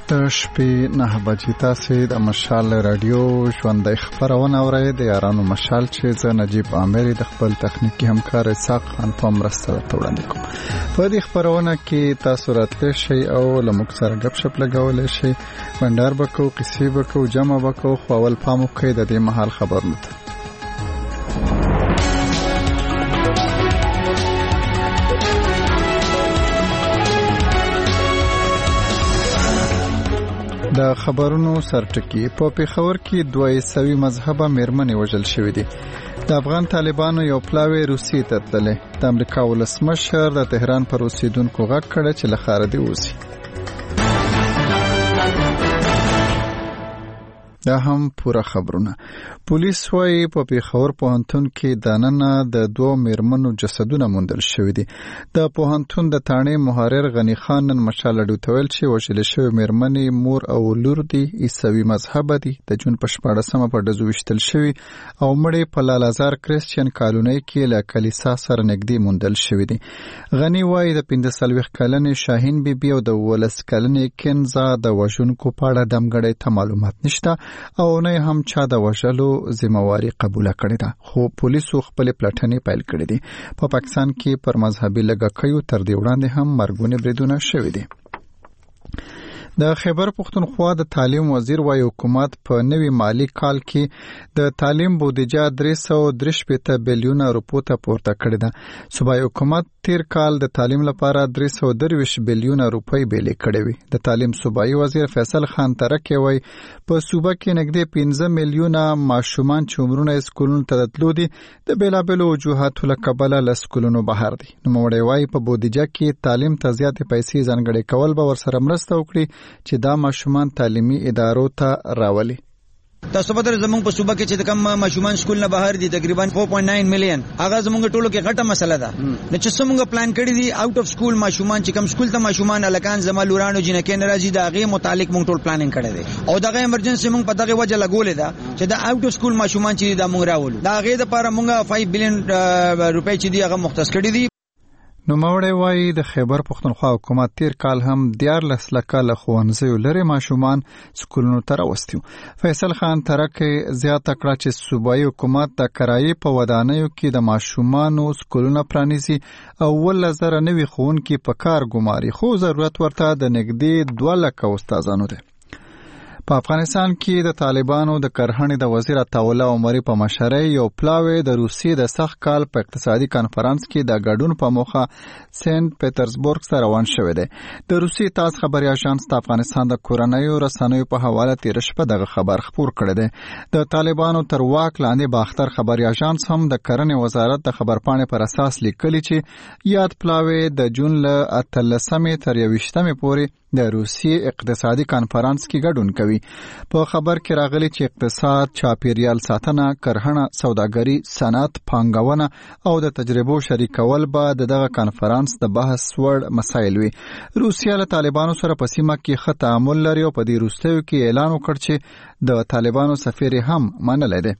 د شپې 9 بجې تاسو د مشال رادیو ژوندۍ خبرونه اورئ د یارانو مشال چې زه نجیب عامر د خپل تخنیکی همکار اسحاق خان په مرسته وړاندې کوم. په دې خبرونه کې تاسو راتلی شئ او له موږ سره غپ شپ لګولی شئ. بندر بکو، قصې بکو، جمع بکو، خو اول پام وکړئ د دې مهال خبرونو ته. د خبرونو سرټکی په پیښور کې 200 مذهبه میرمنې وژل شوې دي. د افغان طالبانو یو پلاوی روسیې ته تللی. د امریکا ولسمشر د تهران پر اوسیدونکو غږ کړی چې له ښاره دې وځي. دا هم پوره خبرونه. پولیس وايي په پیښور پوهنتون کې د نننه د 2 میرمنو جسدونه موندل شوي دي. د پوهنتون د تانې محرر غنی خان نن مشال ډوتول چې وژل شوی میرمنې مور او لور دي عیسوي مذهب دي. د جون په 14مه په ډزو وشتل شوی او مړې په لالازار کریسچین کالونی کې له کلیسا سره نږدې موندل شوی دي. غنی وايي د 45 کلنې شاهین بیبي او د 19 کلنې کنزا د وژونکو په اړه دمګړی ته معلومات نشته او نه هم چا د وژلو ذمہواری قبول کړې ده. خو پولیسو خپل پلټنې پیل کړې دي. په پاکستان کې پر مذهبي لږکیو تر دې وړاندې هم مرګونې بریدونه شوي دي. د خیبر پختونخوا د تعلیم وزیر وايي حکومت په نوي مالی کال کې د تعلیم بودیجه 363 بلیون روپو ته پورته کړې ده. صوبایي حکومت تیر کال د تعلیم لپاره 323 بلیون روپۍ بیلې کړې وي. د تعلیم صوبایي وزیر فیصل خان ترکی وايي په صوبه کې نږدې 15 میلیونه ماشومان چې عمرونه سکولونو ته تللو دي د بیلابیلو وجوهاتو له کبله له سکولونو بهر دي. نوموړی وايي په بودیجه کې تعلیم ته زیاتې پیسې ځانګړې کول به ورسره مرسته وکړي چې دا ماشومان تعلیمي ادارو ته راولي. تاسو به در زمونږ په صوبه کې چې کوم ماشومان سکول نه بهر دي تقریبا 4.9 میلیون هغه زمونږ ټولو کې غټه مسله ده. نو چې څنګه پلان کړی دي آوټ اف سکول ماشومان چې کوم سکول ته ماشومان الکان زما لورانو جنکه ناراضي دا غي متعلق مونږ ټول پلانینګ کړی دی او دغه ایمرجنسي مونږ په دغه وجه لګولې ده چې دا آوټ اف سکول ماشومان چې دا مونږ راولو دا غي د لپاره مونږ 5 بلین روپۍ چې دی هغه مختص کړی دي. نو موري وايي د خیبر پختونخوا حکومت تیر کال هم 14 لکه له ښوونځیو لري ماشومان سکولونو ته راوستي. فیصل خان ترکی زیاته کړه چې صوبایي حکومت د کرایې په ودانیو کې د ماشومانو سکولونه پرانیزي او 1000 نوي ښوونکي په کار ګماري خو ضرورت ورته د نږدې 2 لکه استادانو دی. په افغانستان کې د طالبانو د کرهنې د وزیر عطاالله عمري په مشرۍ یو پلاوی د روسیې د سخت کال په اقتصادي کانفرنس کې د ګډون په موخه سنت پیټرزبورګ ته روان شوی دی. د روسیې تاس خبري اژانس د افغانستان د کورنیو رسنیو په حواله تیر شپه دغه خبر خپور کړی دی. د طالبانو تر واک لاندې باختر خبري اژانس هم د کرنې وزارت د خبرپاڼې پر اساس لیکلی چې یاد پلاوی د جون له 13 تر 21 پورې د روسیې اقتصادي کانفرنس کې ګډون کوي. په خبر کې راغلي چې اقتصاد، چاپیریال ساتنه، کرهڼه، سوداګري، صنعت، پانګونه او د تجربو شریکول به دغه کانفرنس د بحث وړ مسایل وي. روسیه له طالبانو سره په سیمه کې ښه تعامل لري او په دې وروستیو کې اعلان وکړ چې د طالبانو سفیر هم منلی دی.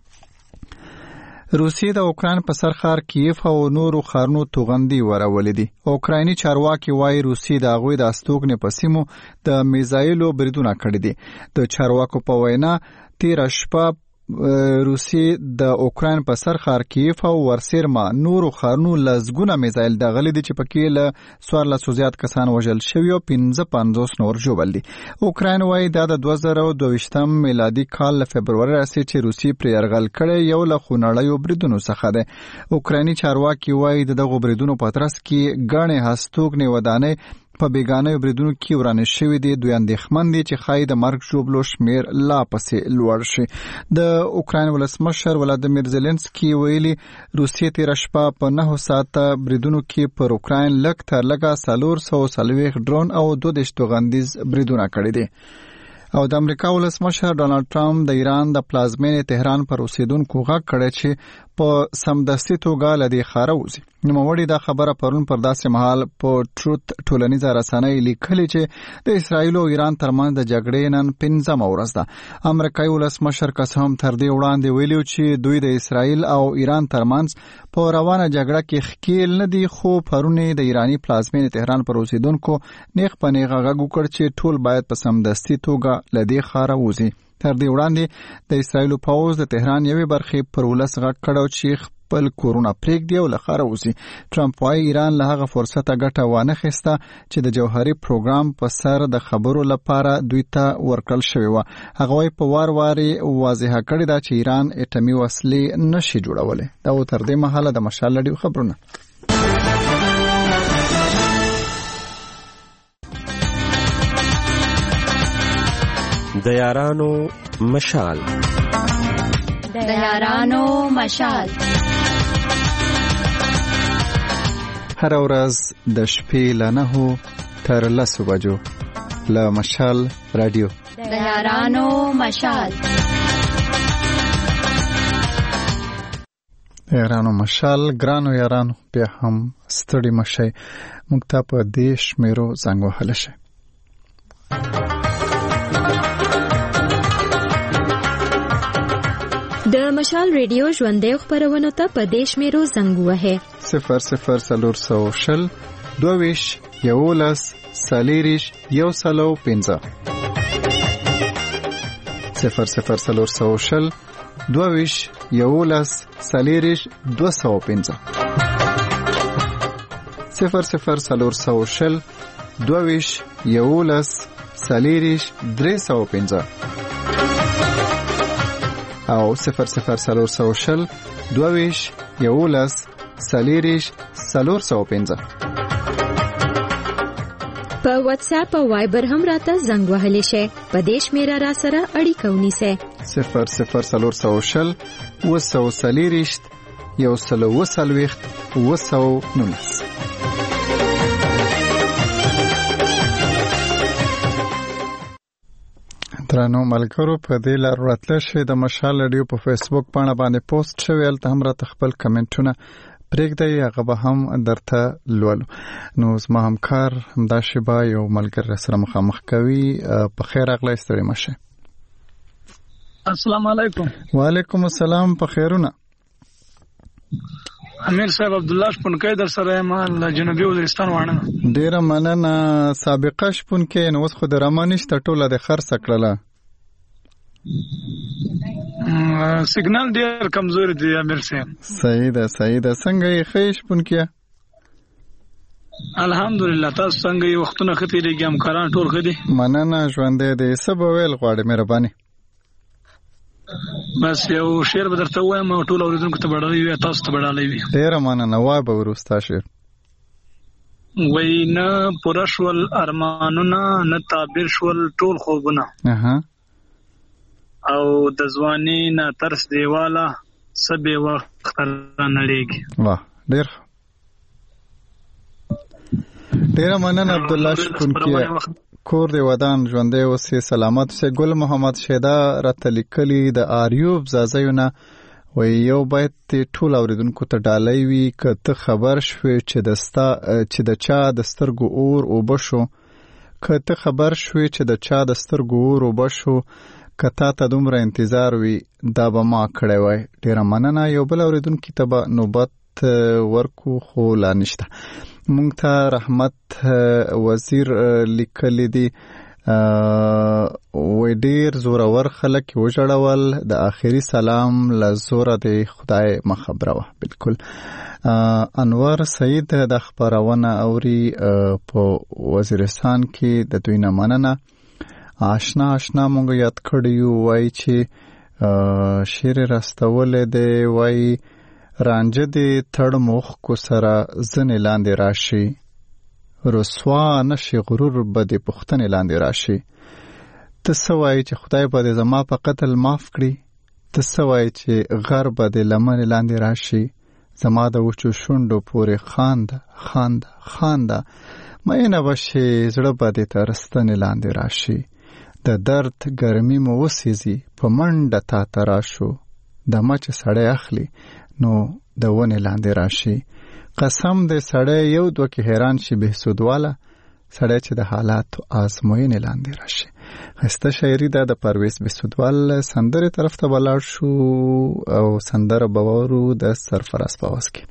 روسیې د اوکراین په سر ښار کیف او نورو ښارونو توغندي ورولې دي. اوکرایني چارواکي وايي روسیې د هغوی د استوګنې په سیمو د میزایلو بریدونه کړي دي. د چارواکو په وینا تیر شپه روسیې د اوکراین په سر ښار کیف او ورسیرما نورو ښارونو لزګونه میزایل دغلي دي چې پکې له 1400 زیات کسان وژل شوي او 55 نور ژوبل دي. اوکراین وايي دا د 2022 میلادي کال له فبروري راځي چې روسیې پر یرغل کړی یو له خونړیو بریدونو څخه ده. اوکرایني چارواکي وايي دغه بریدونو په ترڅ کې غاڼې هستوګنې ودانې په بیگانه بریدونو کې ورانه شوی دي. دوی اندېښمن دي چې ښایي د مرګ ژوبلو شمیر لا پسې لوړ شي. د اوکراین ولسمشر ولادیمیر زيلنسکي ویلي روسیې تیر شپه په 9 ساعته بریدونو کې پر اوکراین لږ تر لږه 440 ډرون او 2 توغندیز بریدونه کړي دي. او د امریکا ولسمشر ډونالد ټرمپ د ایران د پلازمینې تهران پر اوسیدونکو غږ کړی چې په سمدستي توګه له دې ښاره وځي. نوموړي دا خبره پرون پر داسې مهال په ټروت ټولنیزه رسنۍ لیکلې چې د اسرائیل او ایران ترمنځ د جګړې نن 15مه ورځ ده. امریکایي ولسمشر که هم تر دې وړاندې ویلي چې دوی د اسرائیل او ایران ترمنځ په روانه جګړه کې ښکیل نه دي، خو پرون د ایراني پلازمینې تهران پر اوسیدونکو نیغ په نیغه غږ وکړ چې ټول باید په سمدستي توګه له دې ښاره وځي. تر دې وړاندې د اسرائیل پوځ د تهران یوې برخې پر ولس غږ کړو چې خپل کورونه پرېږدي او له ښاره وځي. ټرمپ وايي ایران له هغه فرصته ګټه وانه خیسته چې د جوهري پروګرام په سر د خبرو لپاره دوی ته ورکړل شوې وه. هغه وايي په وار واضحه کړې ده چې ایران اټومي وسلې نشي جوړولی. دا و تر دې مهاله د مشال لډیو خبرونه. د یارانو مشال. د یارانو مشال. هر ورځ د شپې له 9 تر 10 بجو له مشال رادیو. د یارانو مشال. یارانو مشال. ګرانو یارانو، بیا هم ستړي مشئ، موږ ته په دې شمیرو زنګ وهلی شئ. د مشال ریډیو ژوندۍ خبرونو ته په دې شمیرو زنګ ووهئ: 0040 22 11 40 105 0040 22 11 40 205 0040 22 11 40 305 او 0040 22 11 40 405. په واتس اپ او وایبر هم راته زنګ وهلی شئ. په دې شمیره را سره اړیکه ونیسئ: 0040 240 140 219. درنو ملګرو، په دې لار راتله شئ د مشال رادیو په فیسبوک باندې پوسټ شوی، هلته هم راته خپل کمنټونه پرېږدئ، هغه به هم درته لولو. نو زما همکار همدا شیبه یو ملګری سره مخامخ کوي. په خیر راغلی، ستړي مه شئ. السلام علیکم. وعلیکم السلام. په خیرونه. امیر صاحب عبدالله شپونکی در سره یم له جنوبي وزیرستان واڼه. ډیره مننه. سابقه شپونکی، نو اوس خو د رمه نشته، ټوله د خرڅه کړله. سیګنال ډیر کمزور دی امیر صاحب. صحیح ده صحیح ده. څنګه یې ښه شپونکیه؟ الحمدلله. تاسو څنګه یې؟ وختونه ښه تېرېږي، همکاران ټول ښه دي؟ مننه. ژوندی دی. څه به ویل غواړې؟ مهرباني. بس یو شعر به درته ووایم، ټول اورېدونکو ته به ډالۍ وي، تاسو ته به ډالۍ وي. ډېره مننه. وایه به وروستا شعر. وایي نه پوره شول ارمانونه، نه تعبیر شول ټول خوبونه، او د ځواني نه ترس دیواله څه بې وخته رانړېږي. واه، ډېر ډېره مننه عبدالله شپونکیه. کور دی ودان ژوندی اوسې، سلامت اوسې. ګل محمد شیدا راته لیکلي د آریوب زازیونه، وایي یو باید ټول اورېدونکو ته ډالۍ وي که ته خبر شوې چې د چا د سترګو اور اوبه شو، که ته خبر شوې چې د چا د سترګو اور اوبه شو، که تا ته دومره انتظار وي دا به ما کړی وای. ډېره مننه. یو بل اورېدونکي ته به نوبت ورکو، خو لا نشته. مونږ ته رحمت وزیر لیکلی دی، وی ډیر زورور خلک وژړول، د آخري سلام له زوره دی خدای مخبره وه. بالکل. انور سعید د خبرونه اوري په وزیرستان کې، د دوی نه مننه. آشنا مونږ یاد کړیو، وایي چې شیر راستولی دی، وایي رانجه دی تړ موخ کو سره ځنې لاندې راشي، رسوا نشي غرور به د پوښتنې لاندې راشي. ته څه وایې چې خدای به د زما په قتل معاف کړي؟ ته څه وایې چې غر به د لمنې لاندې راشي؟ زما د وچو شونډو پورې خانده مینه به شي، زړه به د تر ستنې لاندې راشي. د درد ګرمي مو وسیزي، په منډه تا ته راشو، دمه چې سړی اخلي نو د ونې لاندې راشي. قسم دې سړی یو دوه کې حیران شي بهسودواله سړی چې د حالاتو آزموینې لاندې راشي. ښایسته شاعري ده د پرویز بهسودوال. سندرې طرف ته ولاړ شو او سندره به واورو د سرفراز په آواز کې.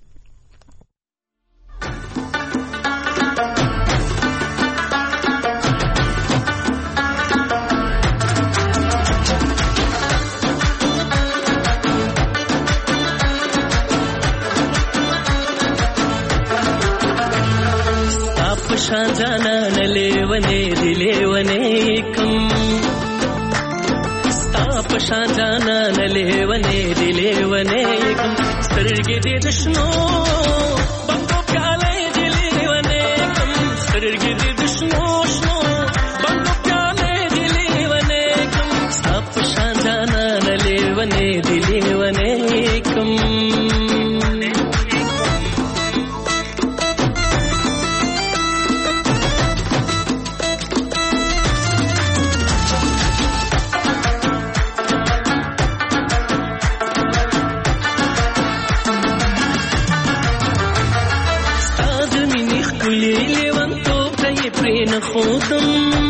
شان جانان لیونے دلیونے کم ستا پشان جانان لیونے دلیونے کم سترګې دې د شنو بنګو پیالې دلیونے کم سترګې دې د شنو شنو بنګو پیالې دلیونے کم ستا پشان جانان لیونے دلیونے کم. خودم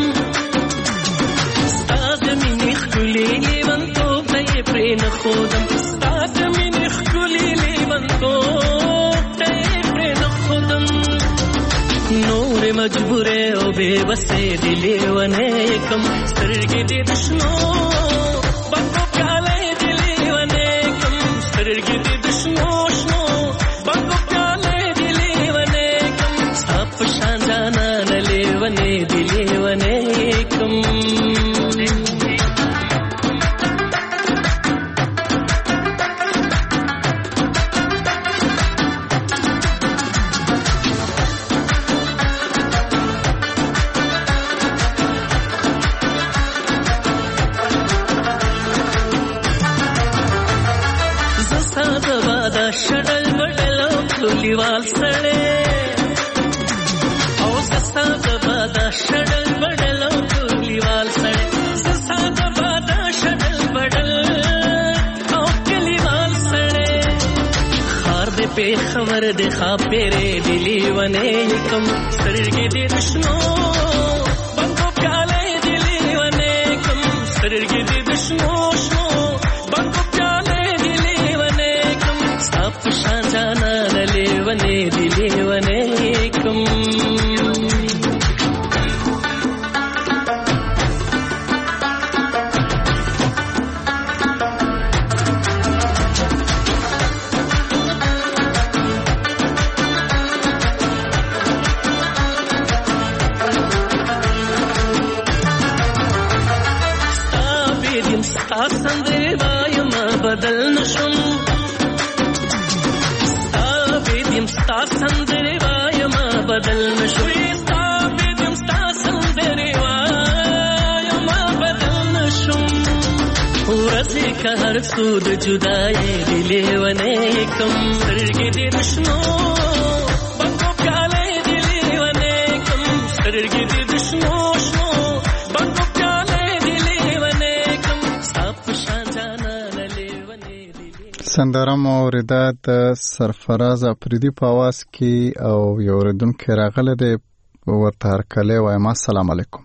ستاد مینی خلی لیوان تو پای پرین خودم ستاد مینی خلی لیوان تو پای پرین خودم نور مجبوره او بے بسه دلیوانه کم سترګې دې د شنو بنګو پیالې دلیوانه کم سترګې دې د شنو شنو بنګو پیالې دلیوانه کم سپ شان جانان لیوانه دلیوانه کم. شډل بډل کلیوال سړې او زستا د بادا شډل بډل کلیوال سړې زستا د بادا شډل بډل او کلیوال سړې خار دې په خبر دې خاپېره دلیوانه کم سترګې دې دشنو بنګو پیالې دلیوانه کم سترګې دې دشنو شنو بنګو پیالې دلیوانه کم سپ شان جانان لیوانه دلیوانه کم. بدل نشم ستا بیدیم ستا سندری وایم بدل نشم ستا بیدیم ستا سندری وایم بدل نشم ورسی که هر سود جدای دلیوانه کم سترګې دې دشنو بنګو پیالې دلیوانه کم سترګې دې دشنو شنو بنګو پیالې دلیوانه کم ستا په شان جانان سندره مو اوریده د سرفراز افریدي په آواز کې او یو اوریدونکی راغلی دی ورته هرکلی وایم. السلام علیکم.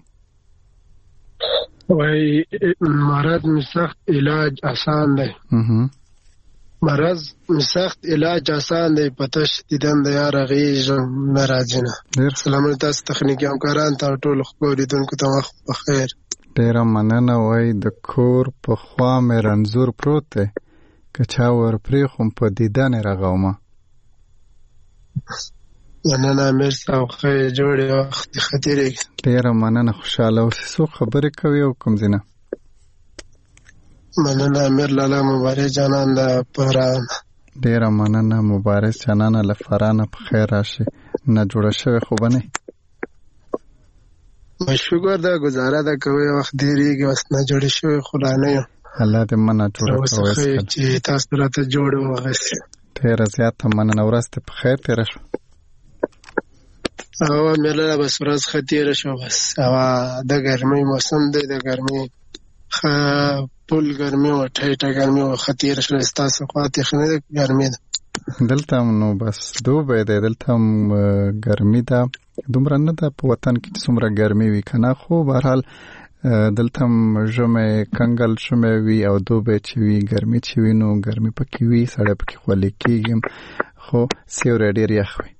وای مرض می سخت علاج آسان دی. مرض می سخت علاج آسان دی پتش دیدن د یار غیږ نه راځي نه. سلامونه تاسو تخنیکي همکاران ته ټول خو اوریدونکو ته وخت بخیر. ډیره مننه. وای د کور په خوا مې رنځور پروت دی که چا ورپرې خو په دیدن رغومه. مننه امیر صاحب خیر جوړې وخت خطرې. ډیره مننه. خوشاله اوسې. څوک خبرې کوي او کوم ځای نه؟ مننه امیر لالا مبارک جانان د فران. ډیره مننه مبارک جانان له فرانه په خیر راشي. نه جوړه شوې خو به نه شکر ده ګزاره ده کوي وخت ډېرېږي اوس نه جوړې شوې خو لا نه یم. الله دې مننه جوړه کوي چې تاسو راته جوړ واغسته. ډیره زیاته مننه. ورځ ته په خیر تېره شوه. مېله بس ورځ ښه تېره شوه. بس د ګرمۍ موسم دی. د ګرمۍ پول ګرمي او ټیټه ګرمي او خطیر شو ستاسو خواته خنه ګرمي ده دلته نو بس دوبه ده دلته ګرمي ده دومره نه ده په وطن کې څومره ګرمي وي کنه خو بهرحال دلته ژمه کنګل شمه وي او دوبه چې وي ګرمي چې وي نو ګرمي پکې وي سړی پکې خولې کېږي خو سیوری ډېر یخ وي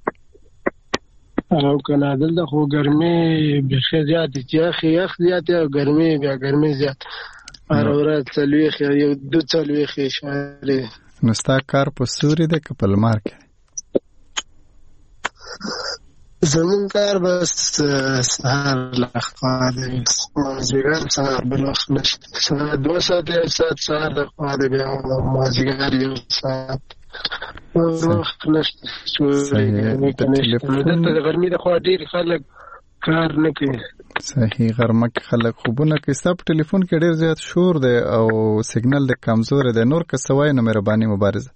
او کنه دلته خو ګرمي بخي زیات چې یخ زیات او ګرمي بیا ګرمي زیات هر ورځ څلوي یو دو څلوي شهر نو ستا کار په سوري ده که په لمر کې زمون کار بس سهار لخوا ده مازیګر سهار بل وخت نشته 2 ساعت سهار لخوا ده بیا مازیګر 1 ساعت وخت نشته دلته ګرمي ده خو ډېر خلک کار نه کوي صحیح غرمه کې خلک خوبونه کوي ستا په ټلیفون کې ډېر زیات شور دی او سیګنل د کمزور دی نور که څه وایي نو مهرباني مبارزه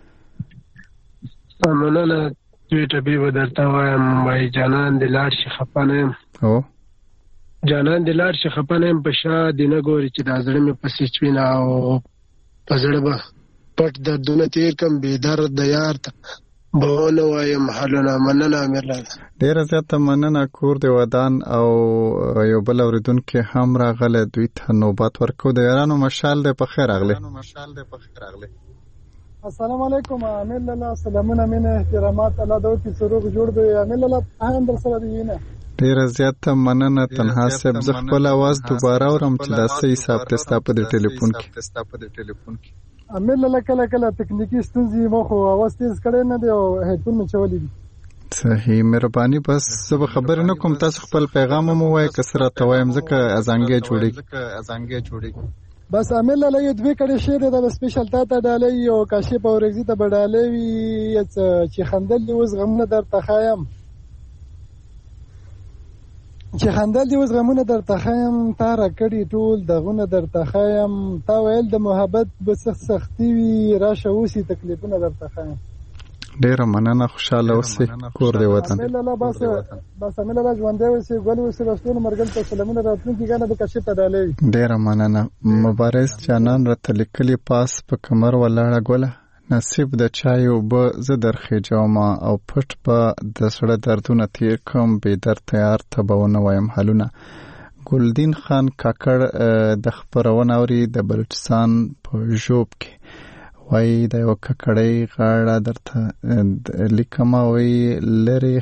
مننه دوی ټبي به درته وایم وایي جانان دې لاړ شي خفه نه یم جانان دې لاړ شي خفه نه یم په شا دې نه ګوري چې دا زړه مې پسې چوینه او په زړه به پټ دردونه تېر کړم بې درد د یار ته به ونه وایم حالونه مننه امیرلاله ډېره زیاته مننه کور د ودان او یو بل اورېدونکی هم راغلی دوی ته نوبت ورکو د یارانو مشال دی په خیر راغلی السلام علیکم امیرلاله سلامونه مینه احترامات الله دې وکړي چې روغ جوړ دی امیرلاله هم در سره دی نه ډېره زیاته مننه تنها صاحب زه خپل اواز دوباره اورم چې دا څه حساب دی ستا په دې ټلیفون کې امیرلاله کله کله تکنیکی ستونزې مو خو اواز تیز کړی نه دی او هیډفون مې چولی دي صحیح مهرباني بس زه به خبرې نه کوم تاسو خپل پیغام هم ووایئ که څه راته وایم ځکه ازانګې جوړېږي بس امیرلاله یو دوی کړی شی دی دا به سپیشل تا ته ډالۍ او کاشف او رګزي ته به ډالۍ وي چې خندل دي اوس غمونه درته ښایم چې خندل دي اوس غمونه درته ښایم تا راکړي ټول دغونه درته ښایم تا ویل د محبت به سختي وي راشه اوسې تکلیفونه درته ښایم ډېره مننه خوشحاله اوسې کور دې وطن بس امیرلاله ژوندی اوسې ګل اوسې رستونو مرګل ته سلامونه راتلونکي ګانه به کاشف ته ډالۍ وي ډېره مننه مبارز جانان راته لیکلي پاس په کمر ولاړه ګله نصیب د چای اوبه زه درخېجومه او پټ به د زړه دردونه تېر کړم بې در تیار ته به ونه وایم حالونه ګلدین خان کاکړ د خپرونه اوري د بلوچستان په ژوب کې وایي د یوه ککړۍ غاړه درته لیکمه وایي لرې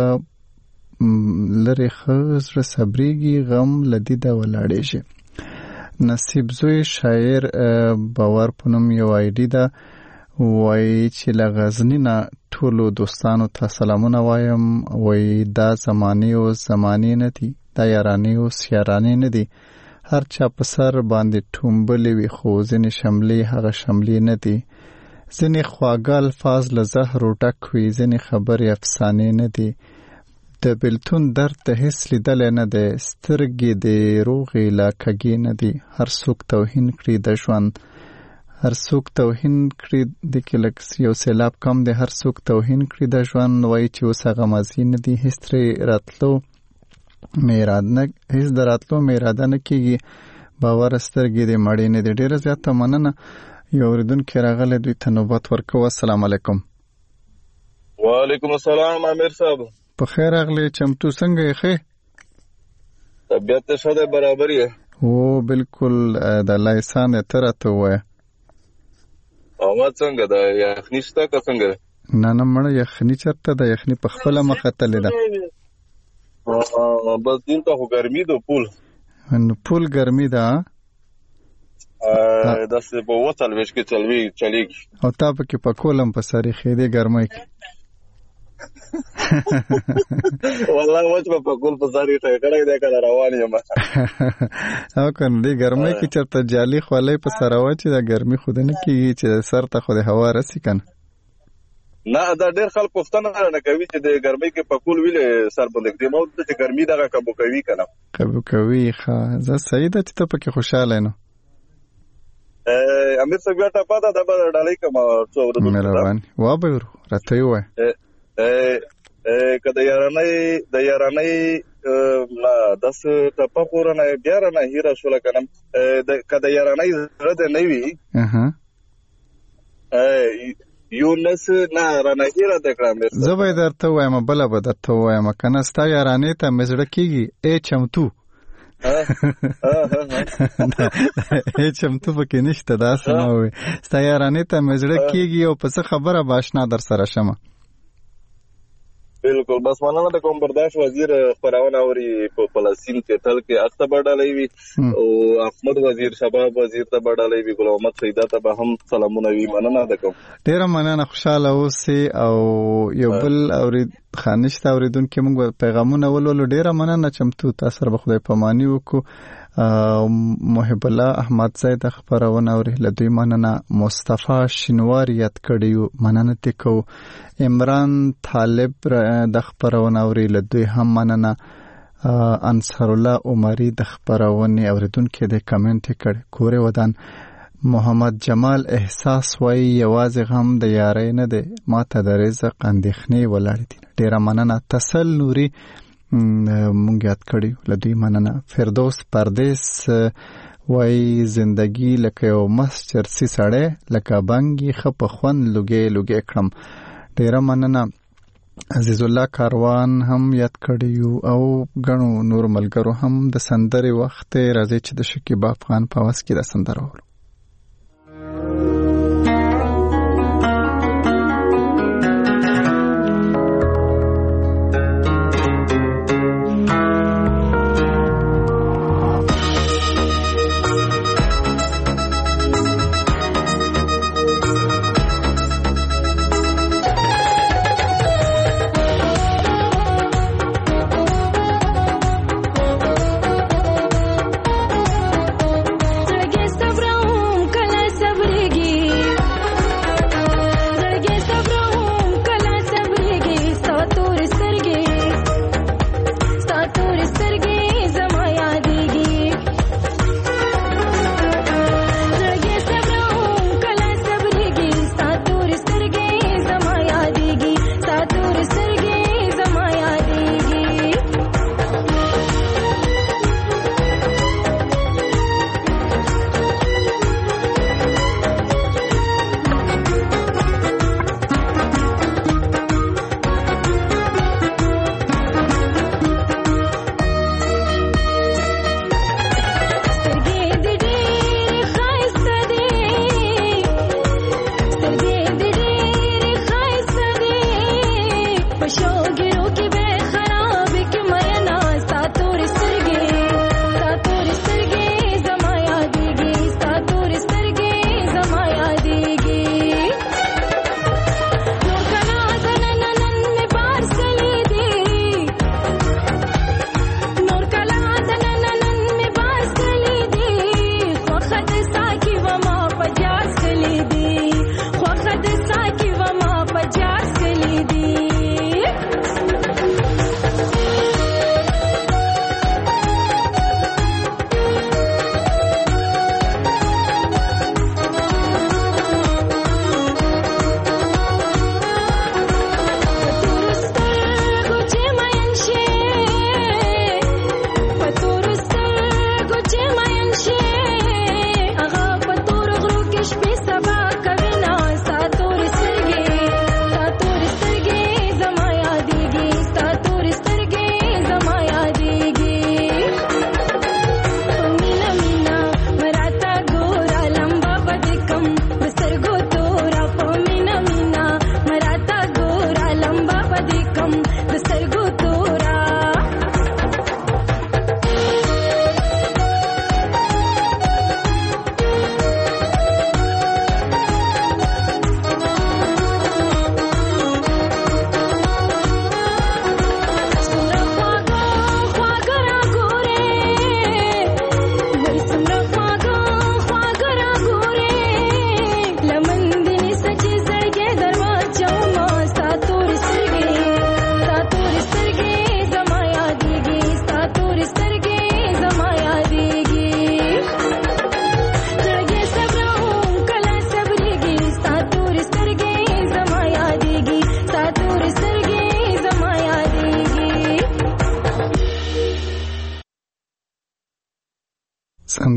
ښه زړه صبرېږي غم له دیده ولاړېږي نصیب زوی شاعر باور په نوم یو آیډي ده وایي چې له غزني نه ټولو دوستانو ته سلامونه وایم وایي دا زمانې اوس زمانې نه دي دا یارانې اوس یارانې نه دي هر چا په سر باندې ټومبلې وي خو ځینې شملې هغه شملې نه دي ځینې خواږه الفاظ له زهرو ډک وي ځینې خبرې افسانې نه دي د بېلتون درد ته هېڅ لیدلی نه دی سترګې د روغې لا کږې نه دي هر څوک توهین کړي د ژوند هر څوک توهین کړي د کې لږ یو سیلاب کم دی هر څوک توهین کړي د ژوند وایي چې اوس هغه ماضي نه دي هېڅ د راتلو مې اراده نه کېږي باور سترګې دې مړې نه دي ډېره زیاته مننه یو اورېدونکی راغلی دوی ته نوبت ورکوو السلام علیکم وعلیکم السلام امیر صاحب په خیر راغلی چمتو څنګه یې ښې طبیعت ته ښه دی برابر یې او بالکل د الله احسان یې ته راته ووایه احمد څنګه ده یخني شته که څنګه نه مړه یخني چېرته ده یخني په خپله مخه تلې ده بس دلته خو ګرمي ده پول ګرمي ده داسې په 40 کې چلیږي او تا پکې په کولم په سر ایښی دی ګرمۍ کې والله وچ په کول په سر ایښی کړی دی که روان یم او که نه دې ګرمۍ کې چېرته جالي خولۍ په سر واچي دا ګرمي خو ده نه کېږي چې سر ته خو د هوا رسي که نه نه دا ډېر خلک پوښتنه نه کوي چې د ګرمۍ کې پکول ویلې سر باندې کړي ما ورته چې ګرمي دغه قبو کوي که نه قبو کوي ښه زه صحیح ده چې ته پکې خوشحاله نو امیر صاحب بیا ټپه ده دا به ډالۍ کړم څو ورځو مهرباني وابه ورو راته یې ووایه که د یارانۍ داس ټپه پورنه بیا نه هیره شول کنه کده یارانه زړه د نه وی یونس نه رانه هیره د کړم زه به درته وایم بل به درته وایم کنه ستا یارانه ته مزړه کیږي ای چمتو چمتو پکې نشته دا سموي ستا یارانه ته مزړه کیږي او په څه خبره باشنا در سره شمه بالکل بس مننه د کوم برداشت وزیر خبرونه اوري په فلسطین کې تل کې اخته بډالې وي او احمد وزیر شباب وزیر ته بډالې وي ګل محمد سیدا ته به هم سلامونه وي مننه د کوم ډیر مننه خوشاله اوسئ او یو بل اورید خانشت اوریدونکو موږ پیغامونه ولولو ډیر مننه چمتو تاسو سره به خدای پامانی وکړو محب الله احمد زید خبرونه اوري لدوی مننه مصطفی شینواری یاد کړیو مننه تکو عمران طالب د خبرونه اوري لدوی هم مننه انصر الله عمری د خبرونه اوریدونکو د کمنټ کړ کورې ودان محمد جمال احساس وای یوازې غم د یارۍ نه دی ماته د رزق اندېښنې ولاړې دي ډیره مننه تسل نوري مونږ یاد کړی لدوی مننه فردوس پردیس وای زندگی لکه یو مس چرسی سړی لکه بنګي خپ خوان لګي لګي کړم ډیره مننه عزیز الله کاروان هم یاد کړیو او غنو نور ملګرو هم د سندري وخت راځي چې د شکیب افغان په واس کې د سندرو Brown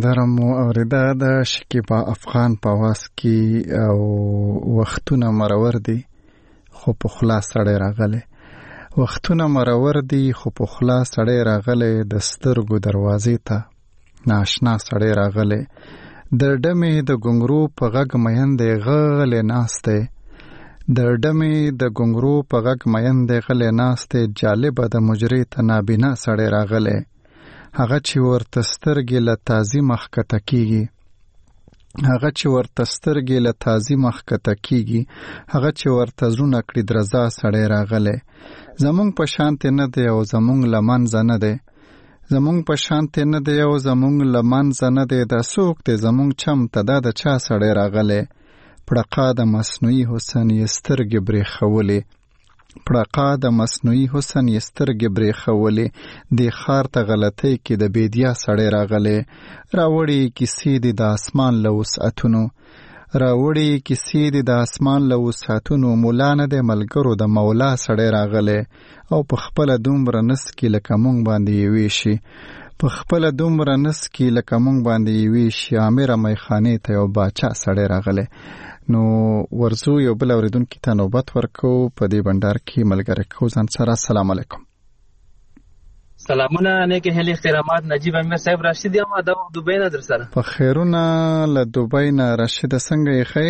سندره مو اوریده د شکیبا افغان په आवाज کې او وختونه مرور دي خو په خلاص سړی راغلی وختونه مرور دي خو په خلاص سړی راغلی د سترګو دروازې ته ناشنا سړی راغلی د ډمې د ګنګرو په غږ میندې غلی ناستی د ډمې د ګنګرو په غږ میندې غلی ناستی جالبه د مجرې ته نابینا سړی راغلی هغه چې ورته سترګې له تازي مخ کته کیږي هغه چې ورته سترګې له تازي مخ کته کیږي هغه چې ورته زړونه کړي درزا سړی راغلی زمونږ په شانتې نه دی او زمونږ له منځه نه دی زمونږ په شانتې نه دی او زمونږ له منځه نه دی دا څوک دی زمونږ چم ته دا د چا سړی راغلی پړقا د مصنوعي حسن یې سترګې برېښولې پړقا د مصنوعي حسن یې سترګې برېښولې دې ښار ته غلطۍ کې د بیدیا سړی راغلی راوړې کیسې دې د اسمان له وسعتونو راوړې کیسې دې د اسمان له وسعتونو مولا نه دی ملګرو د مولا سړی راغلی او په خپله دومره نس کې لکه مونږ باندې یې ویشي په خپله دومره نس کې لکه مونږ باندې یې ویشي عامره میخانې ته یو باچا سړی راغلی نو ورزو یو بل اوریدونکي ته نوبت ورکو په دې بندر کې ملګری کو ځان سره السلام علیکم سلامونه نیک هلي احترامات نجیب امیر صاحب راشد یم د دوبۍ نه در سره په خیرونه له دوبۍ نه راشد څنګه یې خې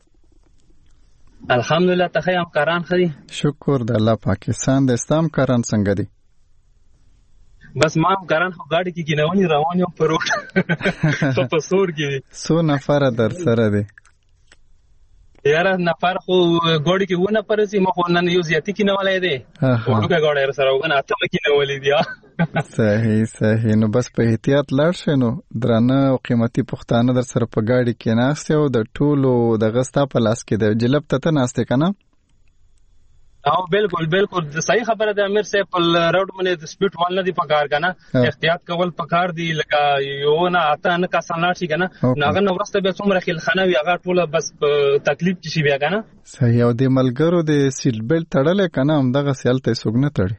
الحمدلله ته هم کاران خدي شکر د الله پاکستان د اسلام کاران څنګه دي بس ما هم کاران خو گاڑی کې کینونی روان یم پر روډ په سور کې سو نفر در سره دي یاره نفر خو ګوډی کې ونه پرسي مخ نن یو زیاتی کې نه ولای دی ورګه ګوډه سره وګنه اته کې نه ولې دی صحیح نو بس په احتیاط لاړ شې نو درانه او قیمتي پښتانه در سره په ګاډي کې ناشته او د ټولو د غستا په لاس کې د جلب ته ناشته کنه او بالکل صحیح خبره ده امیر صاحب په روډ باندې د سپیډ وال نه دی پکار کنه احتیاط کول پکار دی لکه یو نه اته نه کسان لاړ شي کنه ناغه نو ورسته به څومره خل خنه وی هغه ټوله بس تکلیف شي بیا کنه صحیح او د ملګرو د سیټ بیلټ تړل کنه هم دغه سیالته سګنه تړي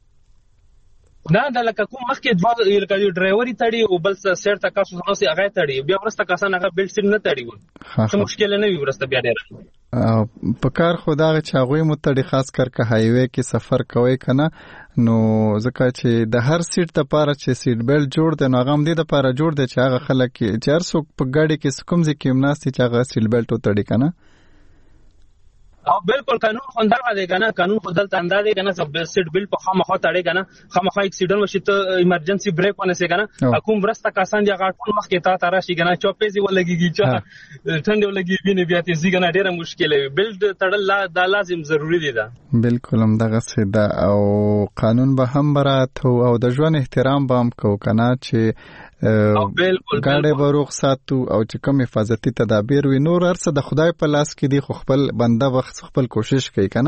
نه دا لکه کوم مخکې دوه لکه ډرایوري تړي او بل سیر تک تاسو نو سي هغه تړي بیا ورسته کسان هغه بیلټ سیټ نه تړي څه مشکل نه وي ورسته بیا ډیر په کار خدای چې هغه متړي خاص کر که هایوي کې سفر کوي کنه نو ځکه چې د هر سیټ لپاره چې سیټ بیلټ جوړ دی نو هغه هم دې لپاره جوړ دی چې هغه خلک چې هر څوک په ګاډي کې کوم ځای کې امناستي چې هغه سیټ بیلټ وتړي کنه او بالکل قانون خوندل دی کنه قانون خودل تنده دی کنه سب سیټ بیلټ په خامخا تړي کنه خامخا اکسیډنټ وشي ته ایمرجنسي بریک ونه سي کنه حکومت ورسته کسان دی هغه ټول مخ کې تا راشي کنه چوپېزي ولګيږي چې ټنډه ولګي ویني بیا ته زی کنه ډیره مشکل وي بیلټ تړل دا لازم ضروری دی دا بالکل هم دغه سیده او قانون به هم برات او د ژوند احترام به هم کو کنه چې ګاډي به رخصتو او چې کوم حفاظتي تدابیر وي نور هرڅه د خدای په لاس کې دی خو خپل بنده وخت خپل کوشش کوي کنه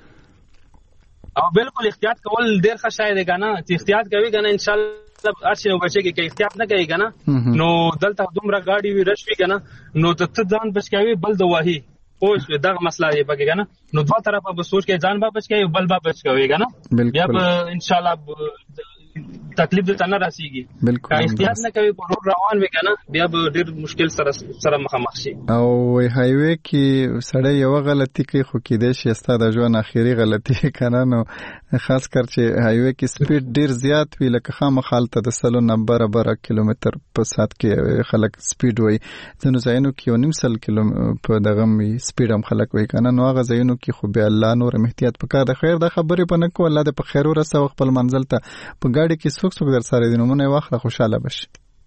او بالکل احتیاط کول ډیر ښه شای دی کنه چې احتیاط کوي کنه ان شاء الله ارشي نو بچي کې احتیاط نه کوي کنه نو دلته دومره ګاډي وی رش وی کنه نو ته ځان بچ کوي بل دواهي اوس دغه مسله دی پکې کنه نو دوه طرفه به سوچ کې ځان به بچ کوي بل به بچ کوي کنه بیا ان شاء الله تکلیف د تنه راسيږي بالکل احتیاط نه کوي په روډ روان وي کنه بیا به ډیر مشکل سره مخامخ شي او هایوي کې سړی یو غلطي کوي خو کې د شي ستاد ژوند اخیری غلطي کنه نو خاص کر چې هایوي کې سپیډ ډیر زیات وی لکه خامخالته د سلو نمبر کیلومتر په ساعت کې خلک سپیډ وي ځنو ځایونو کې 9 کیلومتر په دغه سپیډ هم خلک وي کنه نو هغه ځایونو کې خو به الله نور احتیاط وکړه د خیر د خبرې پنه کو الله د په خیر ورسو خپل منزل ته په ګاډي کې څوک در سره دي نو مونږ واخله خوشاله بشي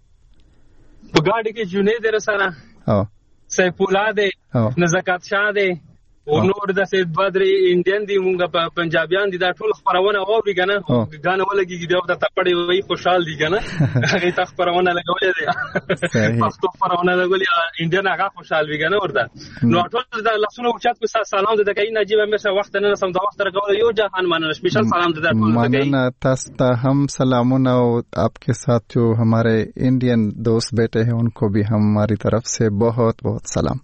په ګاډي کې جنې در سره سیف الله دی نزاکت شاه دی او نور د سید بدر انډین دی مونږ په پنجابیان دي دا ټول خبرونه اوري کنه غانه ولګي دی دا تپړې وای خوشحال دي کنه هغه ته خبرونه لګولې دي پښتو خبرونه لګولې انډین هغه خوشحال وي کنه ورته نو ټول د لاسونو اوچات کو سلام د کوي نجیب همیشه وخت نه سم دا وخت راغلی یو جهان مننه स्पेशल سلام د ټول د کوي تاسو ته هم سلامونه او आपके साथ जो हमारे इंडियन दोस्त बैठे हैं उनको भी हमारी तरफ से बहुत बहुत सलाम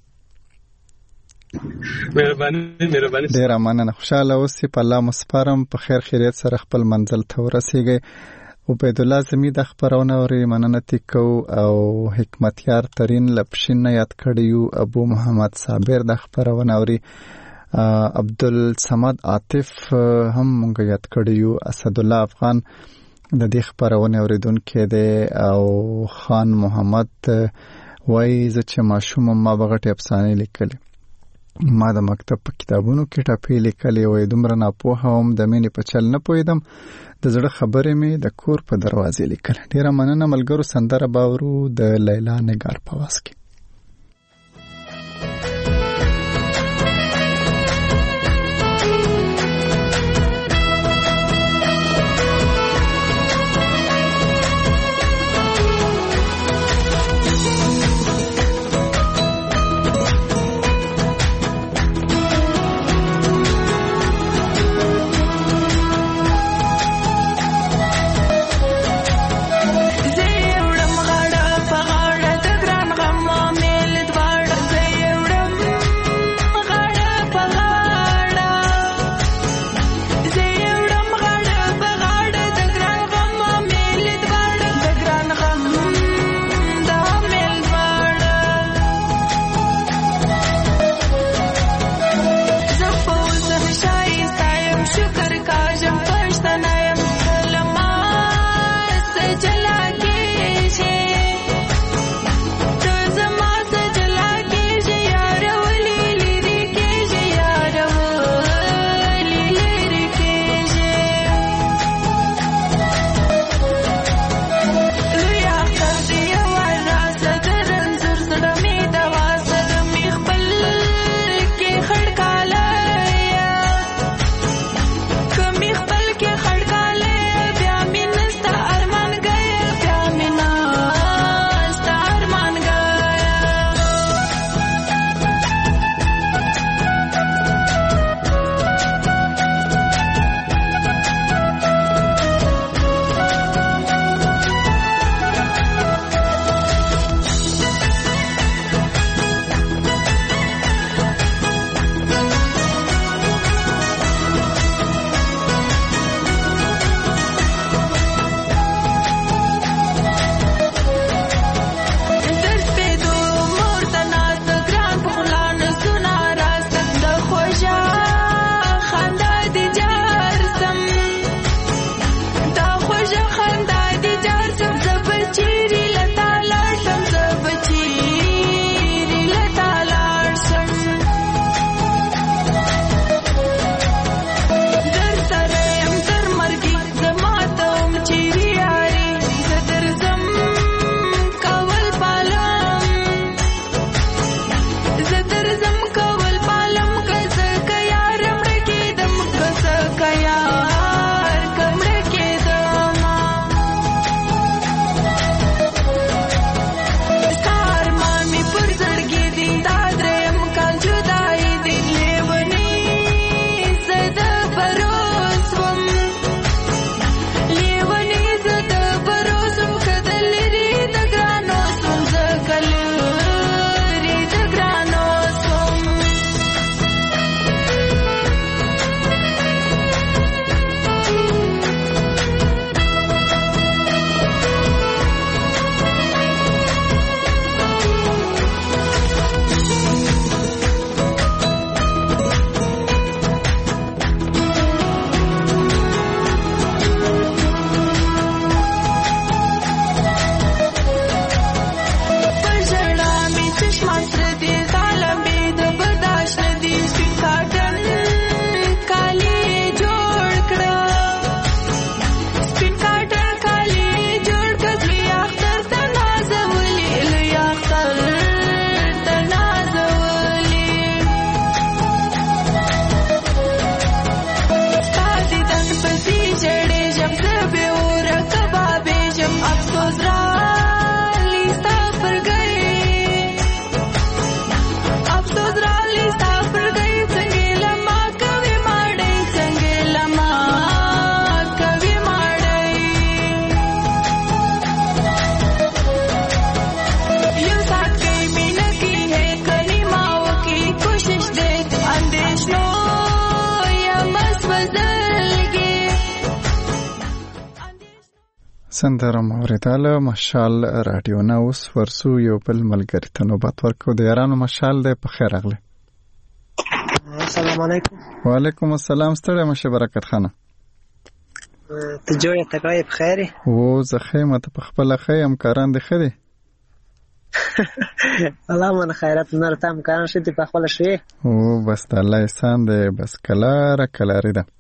مهرباني ډیر مننه خوشاله اوسئ په الله مسپارم په خیر خیریت سره خپل منزل ته ورسیږئ عبید الله زمي د خبرونه اوري مننه تکو او حکمتیار ترين لپشین یاد کړیو ابو محمد صابر د خبرونه اوري عبدالصمد عاطف هم مونږ یاد کړیو اسد الله افغان د دې خبرونه اوریدونکو دی او خان محمد وای زه چې ماشوم ما بغټ افسانه لیکلې ما د مکتب په کتابونو کې ټاپې لیکلې وای دومره ناپوهه هم د مینې په چل نه پوهیدم د زړه خبرې مې د کور په دروازې لیکل. ډیره مننه ملګرو. سندره باورو د لیلا نگار په واس کې. زه وړم غاړه په غاړه د ګران غم سندره موریداله مشال رادیو نه اوس ورسو یو بل ملګری ته نوبت ورکو د یارانو مشال دی په خیر راغلی. السلام علیکم. وعلیکم السلام. ستړی مشه برکت خانه. ته جوړه تکای په خیر؟ او زه خیمه ته په خپل خیم کاران دی خدي. الله من خیرات نور تام کاران شته په خپل شي. او بس الله احسان دی بس کلاره کلاری ده.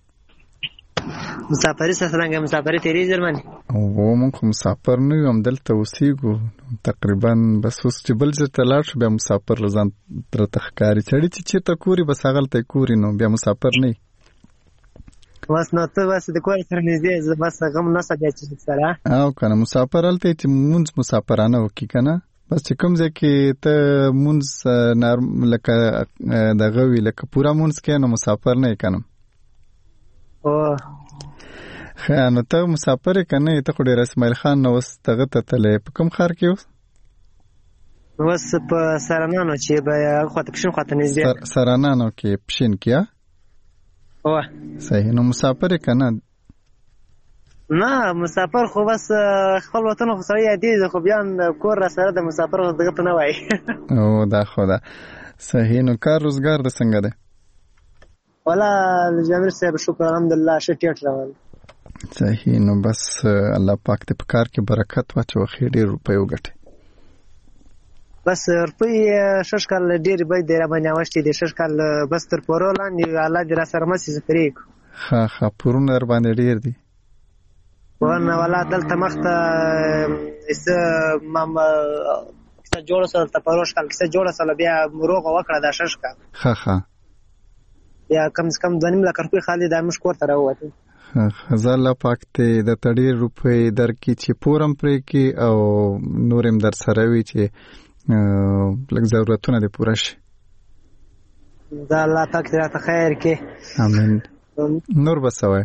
مسافری څنګه مسافری تیری جرمني؟ او مونږ مسافر نه یم دلته اوسېږو تقریبا بس اوس چې بل ځای ته لاړ شو بیا مسافر لزان تر تخکاری چړي چې چیرته کوري بس هغلته کوري نو بیا مسافر نه بس نو ته بس د کور سره نږدې بس غم نه سګی چې سره او کنه مسافر الته چې مونږ مسافرانه وکي کنه بس چې کوم ځای کې ته مونږ لکه دغه وی لکه پورا مونږ کې نو مسافر نه کنه. او خانه ته مسافر کنه ته خو ډیر اسماعیل خان نو وس دغه ته تلې په کوم خار کې اوس؟ وس په سرانانو چې به خواته پښین خواته نږدې سرانانو کې پښین کیا؟ او صحیح. نو مسافر کنه؟ نه مسافر خو بس خپل وطن خو سړی یادې خو بیا کور را سره د مسافر دغه ته نه وای. او دا خو دا صحیح. نو کار روزګار د څنګه ده؟ ولا جامر صاحب شکر الحمدلله شټیټ راول. صحیح. نو بس الله پاک دې په کار کې برکت واچو خې ډېر روپۍ وګټي. بس روپۍ شش کال ډېر به دې را باندې واشتي دې شش کال بس تر پورو لاندې الله دې را سره مسی سفرې ها پورونه در باندې ډېر دي ورنه ولا دلته مخته اس مام څه جوړ سره ته پروش کال څه جوړ سره بیا روغ وکړه دا شش کال ها یا کم سے کم 2.5 لک روپۍ خالي د مشکور تر وته. خزاله پاک ته د تډیر روپۍ درکې چې پورم پرې کې او نورم در سره وي چې لږ ضرورتونه دې پوره شي. دا الله پاک دې راته خیر کې. امين. نور بسوي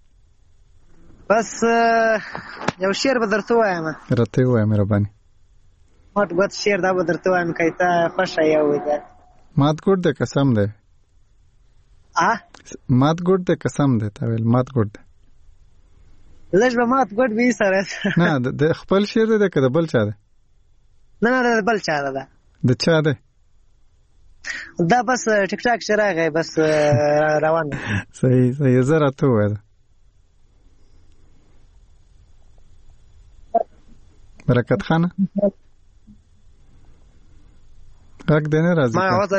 بس یو شعر به درته وایم. راته وایم مهرباني. مات ګوت شعر دا به درته وایم کایته خوښه یو ده. مات ګوت د قسم ده. مات ګوت د قسم ده تا ویل مات ګوت ده. لږ به مات ګوت به سره. نه د خپل شعر ده که د بل چا ده؟ نه د بل چا ده. د چا ده؟ دا بس ټیک ټاک شراغه بس روان. صحیح زه راته وایم. برکت خانه غږ دې نه راځي. ما आवाज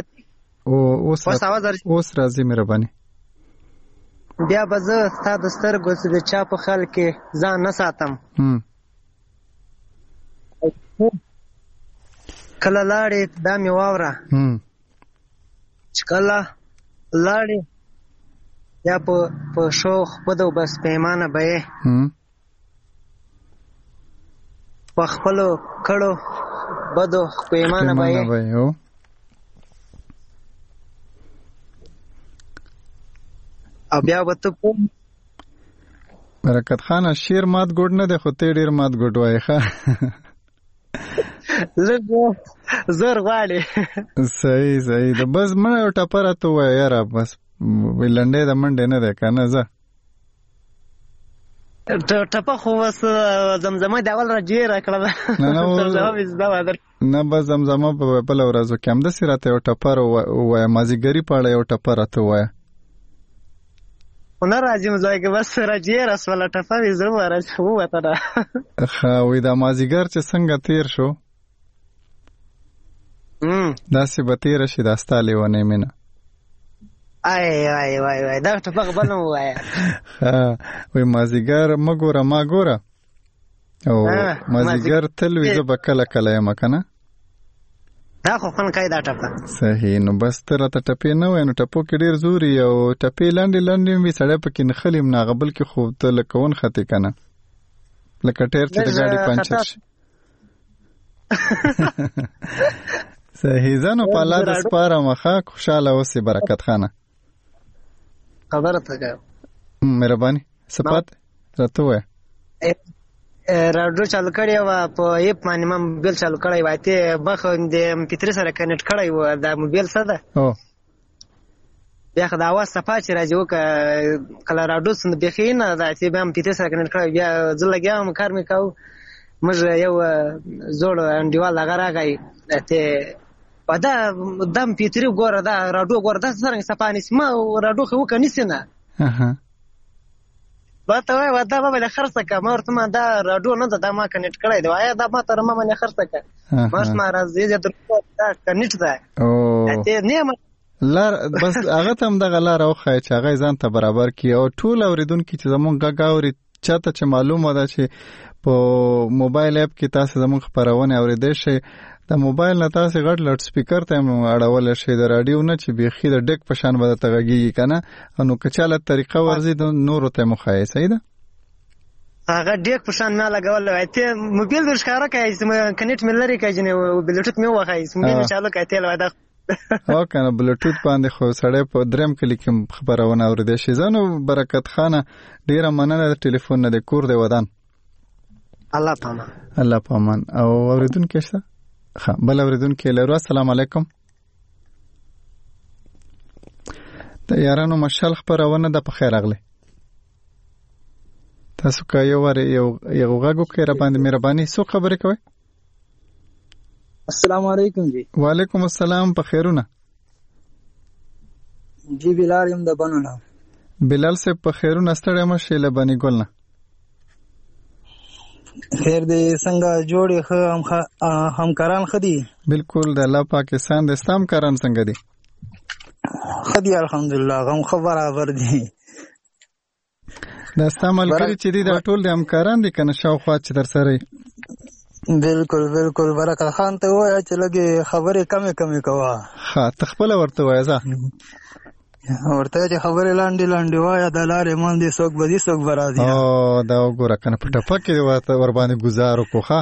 اوس راځي مهرباني. بیا به زه ستا د سترګو څخه د چا په خل کې ځان نه ساتم. کله لاړې دا مې واوره چې کله لاړې یا په شوق بدو بس پیمانه به یې په خپلو کړو بدو پیمانه به یې. او بیا به ته برکت خانه شیر مات ګوډ نه دی خو ته ډېر مات ګوډ وایې ښه. زور غواړي. صحیح ده بس مړه یو ټپه راته ووایه یاره بس لنډۍ د منډې نه دی که نه زه ټپه خو بس زمزمه د اول راجوې را کړه نه بس زمزمه په بله ورځو کې همداسې راته یو ټپه ووایه مازدیګري په اړه یو ټپه راته ووایه. نه راځي مزای کې بس راځي رسوله ټپه وي زه راځم وته دا ښه وي دا مازیګر چې څنګه تیر شو داسې به تیر شي دا ستا لیونۍ مینه. وای دا ټپه بل نه وایه. ښه وایي مازیګر مه ګوره ما ګوره او مازیګر تل وي زه به کله کله یم که نه. دا خو خون کای دا ټپه. صحیح. نو بس ته راته ټپې نه وایې نو ټپو کې ډېر زور وي او ټپې لنډې وي سړی پکې نښلي هم نه بل کې خو ته لکه ونښتې که نه لکه ټیر چې د ګاډي پنچر شي. صحیح. زه نو په الله دې سپارم ښه خوشحاله اوسې برکت خانه. خبره ته کوم مهرباني صفات راته ووایه. راډیو چالو کړی و په ایپ باندې ما موبایل چالو کړی و ته بخو د کمپیوټر سره کنیکټ کړی و دا موبایل څه ده بیا خو د اواز صفا چې راځي وکړه کلراډو څخه بیخي نه راځي بیا هم پیتې سره کنیکټ کړی بیا زه لګیا وم کار مې کوو موږ یو زوړ انډیوال هغه راغی ته په دا پیتري ګوره دا راډیو ګوره دا څرنګه صفا نیسي ما راډیو خو وکړه نیسي نه با ته وایي دا به مې خرڅه کړه ما ورته ما دا راډیو نه ده دا ما کنیکټ کړی دی وایه دا ما ته ما باندې خرڅه کړه ما ورته ما راځي دا کنیکټ ده لار بس هغه ته هم دغه لار وښایه چې هغه ځان ته برابر کړي او ټول اورېدونکي چې زموږ غږ اوري چاته چې معلومه ده چې په موبایل اپ کې تاسو زموږ خپرونه اورېدی شئ د موبایل نه تاسو غټ لاډ سپیکر ته هم اړولی شئ د راډیو نه چې بیخي د ډیک په شان به درته غږېږي که نه نو که چا له طریقه ورځي د نورو ته یې مو ښایي صحیح ده هغه ډیک په شان ما لګولی وای ته موبایل در ښکاره کړی کنیکټ مې لرې کړی جنې بلوټوت مې ووښایي موبایل مې چالو کړی تیل وای دا او کنه بلوټوت باندې خو سړی په دریم کلي کې خبرونه اورېدی شي زه نو برکت خانه ډېره مننه د ټلیفون نه د کور دی ودان الله پامان الله پامان او اورېدونکی شته ښه بل اورېدونکی لرو السلام علیکم د یارانو مشال خپرونه ده په خیر راغلی تاسو که یو غږ وکړئ راباندې مهرباني څوک خبرې کوئ السلام علیکم جی وعلیکم السلام په خیرونه جی بلال یم د بنو نه بلال صاحب په خیرونه ستړی مشې له بني ګل نه خیر دی څنګه جوړې همکاران ښه دي بالکل د الله پاکستان د اسلام کاران څنګه دي ښه دي الحمدلله هم ښه برابر دي دا ستا ملګري چې دي دا ټول د همکاران دي که نه شاوخوا چې در سره بالکل بالکل برکت خان ته وایه چې لږې خبرې کمې کوه ښه ته خپله ورته وایه ځه ورته چې خبرې لاندې وایه د لارې منځې څوک به ځي څوک به راځي دا وګوره که نه په ټپه کې ورباندې ګزار وکړو ښه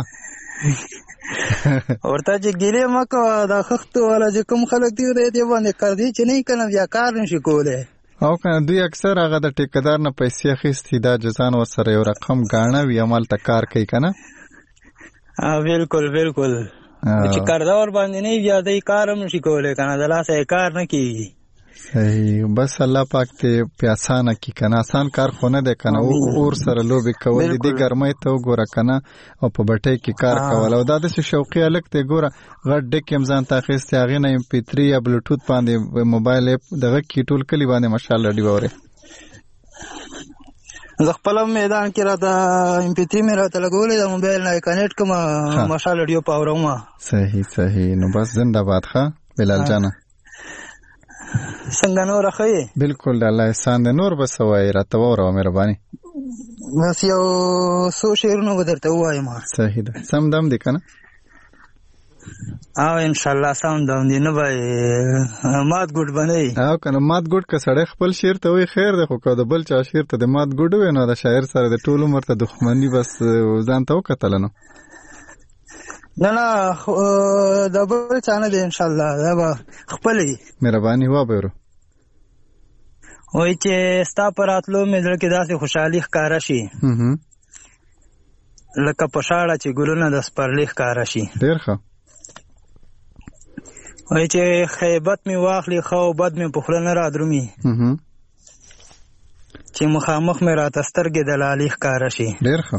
ورته چې ګیلې مه کوه دا خښتو والا چې کوم خلک دي دې باندې قرضې چې نه که نه بیا کار نشي کولی او که نه دوی اکثر هغه د ټیکهدار نه پیسې اخیستي دا جزان ورسره یو رقم ګاڼه وي همالته کار کوي که نه بالکل بالکل چې قرضه ور باندې نه بیا دی کار هم نشي کولی که نه د لاسه یې کار نه کېږي صحیح بس الله پاک دې په اسانه کړي که نه اسان کار خو نه دی که نه اور سره لوبې کول دې ګرمۍ ته وګوره که نه او په بټۍ کې کار کول او دا داسې شوقي هلک دی ګوره غټ ډیک یم ځان ته اخیستی هغې نه MP3 یا بلوټوت باندې موبایل اپ دغه کې ټول کلي باندې ماشاءالله ډي واورې زه خپل میدان کې راته MP3 مې راته لګولې د موبایل نه کنیکټ کوم ماشاءالله ډیو پاوروم صحیح نو بس زنده باد ښه بلال جانه څنګه نور ښه یې بالکل د الله احسان دی نور به څه وایې راته واوروه مهرباني بس یو څو شعرونه به درته ووایم صحیح ده سم دم دی که نه او انشاءالله سم دم دی نه به مات ګوډ به نه وي او که نه مات ګوډ که سړی خپل شعر ته وایي خیر دی خو که د بل چا شعر ته د مات ګوډ ووایي نو د شاعر سره د ټول عمر ته دښمني بس ځان ته وکتله نو نه د بل چا نه دی انشاءالله دا به خپل وي مهرباني وابهرو وایي چې ستا په راتلو مې زړه کې داسې خوشحالي ښکاره شي لکه په شاړه چې ګلونه د سپرلي ښکاره شي ډېر ښه وایي چې خیبت مې واخلي ښه او بد مې په خوله نه رادرومي چې مخامخ مې راته سترګې د لالي ښکاره شي ډېر ښه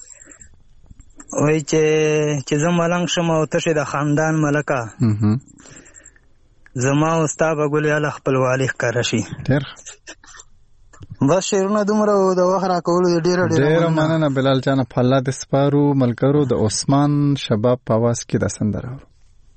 وایي چې زه ملنګ شم او تشې د خاندان ملکه زما او ستا به ګل یاله خپلوالي ښکاره شي ډېر بس شعرونه دومره د وخت راکولو ډېره مننه بلال جانه په الله د سپارو ملګرو د عثمان شباب په اواز کې دا سندره اورو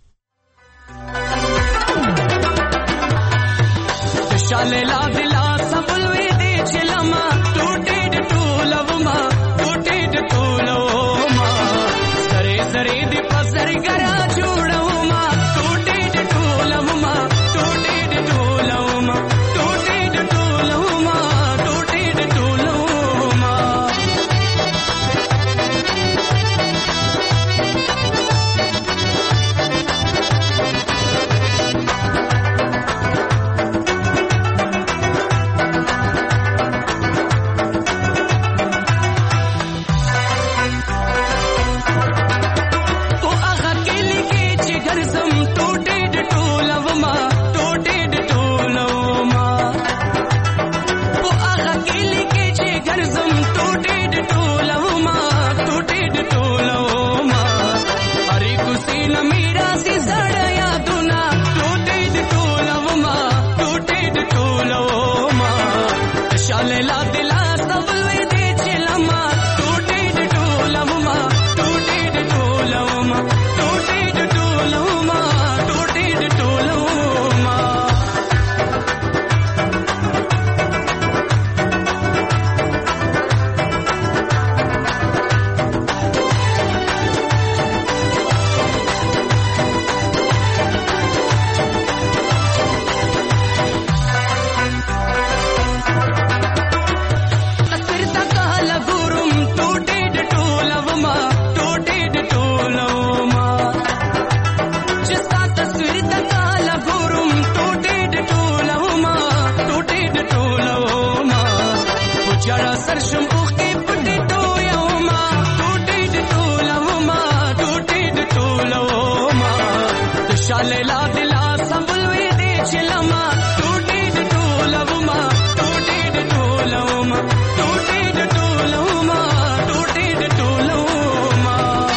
شاله لا دلا سبلوي دې چلما ټوټې د ټولوما ټوټې د ټولوما سره سره دې پسر ګرا جوړوما ټوټې د ټولوما ټوټې د ټولوما ټوټې د ټولوما ټوټې د ټولوما سرشم اوخي پټي ټويوما ټوټي ټولوما ټوټي ټولوما تشاله لا دلا سمبل وي دي چلما ټوټي ټولوما ټوټي ټولوما ټوټي ټولوما ټوټي ټولوما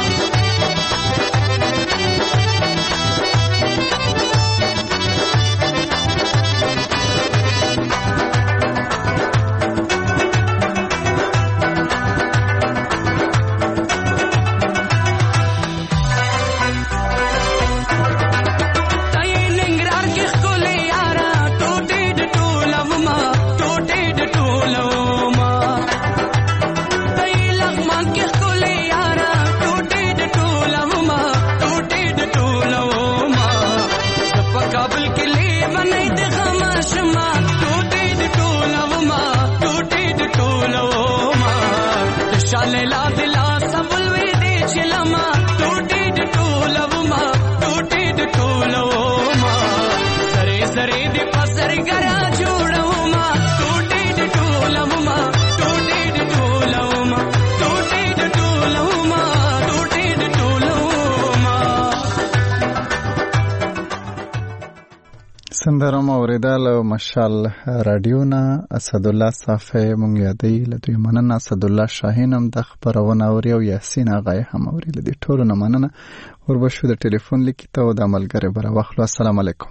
سندرم اوریدل او مشال رادیو نه اسد الله صافی مونږ یادې لته مننه اسد الله شاهین هم د خبرونه اوري او یاسین اغای هم اوري لدی ټولو نه مننه وربشو د ټلیفون لیکته او د عملګری بر واخلو. السلام علیکم.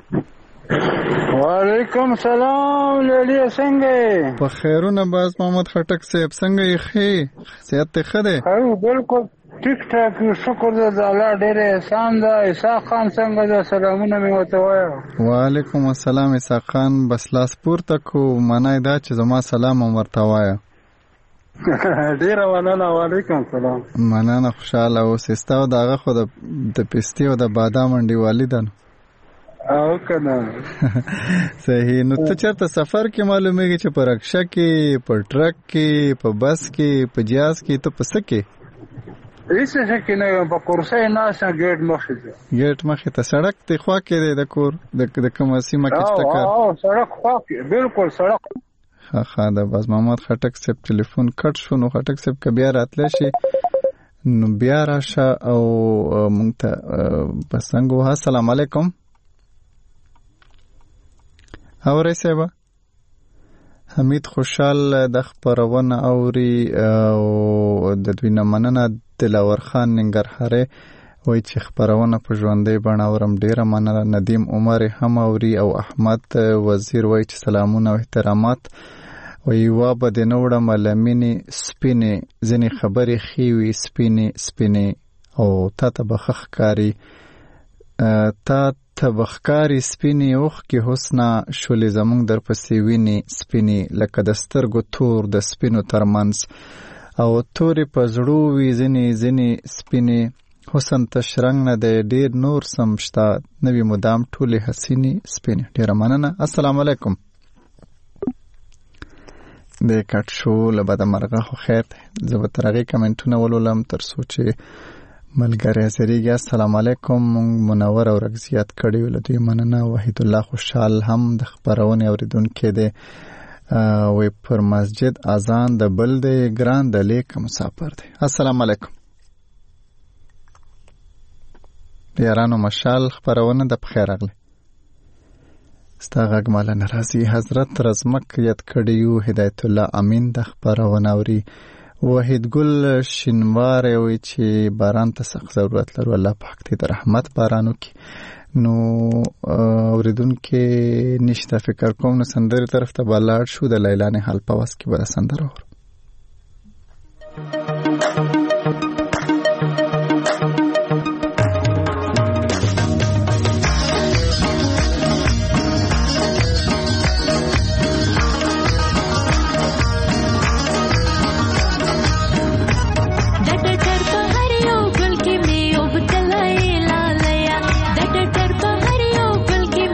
وعلیکم سلام للی څنګه په خیرونه باز محمد خټک صاحب څنګه یې خې صحت ته خده بالکل ټیک ټاک شکر د الله ډېر احسان ده. اسحاق خان څنګه ده سلامونه مې وته وایو. وعلیکم السلام اسحاق خان بس لاس پورته کو منای دا چې زما سلام ورته وایا. ډېر مننه. وعلیکم السلام. مننه خوشاله اوس استاو داغه خو د پستی او د بادام منډي والدان او کنه صحیح. نو ته چرته سفر کې معلومیږي چې په رکشا کې په ټرک کې په بس کې په جهاز کې ته پس کې ایسه کې نه په کورسې نه سره ګیټ مخې ته سړک ته خوا کې د کور د کوم سیمه کې ټکر او سړک خوا کې بالکل سړک ها د باز محمد خټک صاحب ټلیفون کټ شو. نو خټک صاحب ک بیا راتل شي نو بیا راشه او مونږ ته پسنګو. السلام علیکم اورې صاحب حمید خوشحال د خبرونه اوري او د دوی نه مننه. دلاور خان ننګرهاري وای چې خبرونه په ژوندۍ بڼه اورم ډیره مننه. ندیم عمر هم اوري او احمد وزیر وای چې سلامونه او احترامات وای وا بد نه وړم لمنې سپینې ځنې خبرې خېوي سپینې او تا ته بخخکاری سپینې اوخ کې حسنا شولې زمونږ در پسې ویني سپینې لکه د سترګو تور د سپینو ترمنځ او تورې په زړو وي ځینې سپینې حسن تشرنګ نه دی ډېر نور سم شته نوی مدام ټولې حسینې سپینې. ډېره مننه. السلام علیکم. د کټ شو له بده مرغه خو خیر دی. زه به تر هغې کمنټونه ولولم تر څو چې ملګری حاضرېږي. السلام علیکم. مونږ منور او رګزیات کړي له دوی مننه. وحید الله خوشحال هم د خبرونې اورېدونکی دی وی پر مسجد اذان د بل دی ګران د لیک مسافر دی. السلام علیکم. یارانو مشال خبرونه د بخیر اغلی ستا غږ مالا ناراضي حضرت رزمک یاد کړیو هدایت الله امین د خبرونه اوري. وحید ګل شینوار وی چې باران ته سخت ضرورت لرو الله پاک دې د رحمت بارانو کې نو اوریدونکو نشته فکر کوم نو سندرې طرف ته بلاړ شو د لیلا نه حال پاس کې به سندره ور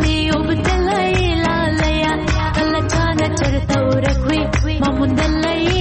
Mamundalai